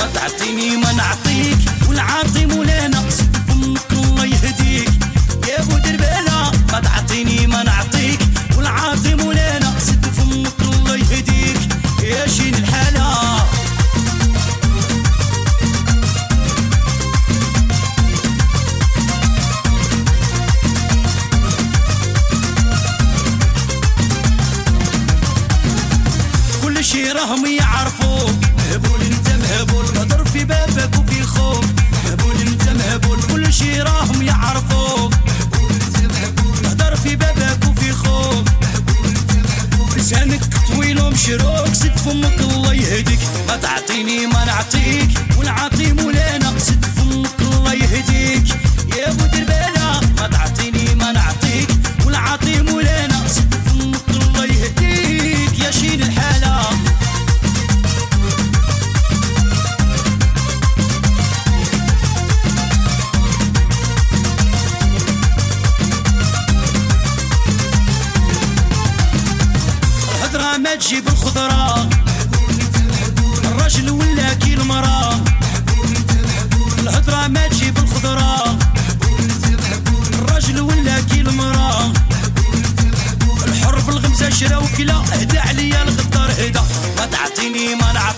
ما تعطيني ما نعطيك، والعاطي مولانا سد فمك الله يهديك. يا ابو دربالة ما تعطيني ما نعطيك، والعاطي مولانا سد فمك الله يهديك. يا شين الحالة كل شي راهم يعرفوك، مهبول انت مهبول، نضر في بابك وفي خوك، مهبول انت مهبول، كل شي راهم يعرفوك، نضر في بابك وفي خوك، لسانك طويل ومشروك سد فمك الله يهديك. ما تعطيني ما نعطيك، والعاطي مولانا سد فمك الله يهديك. يا ابو دربالة ما تعطيني ما نعطيك، والعاطي مولانا سد فمك الله يهديك. يا شين الحالة الهضرة ما تجيب الخضرة، الرجل ولا كي المرأة. الهضرة ما تجيب الخضرة، الرجل ولا كي المرأة. الحر بالغمزة شرا وكلا، اهدى عليا الغدار هدا. ما تعطيني ما نعطيك،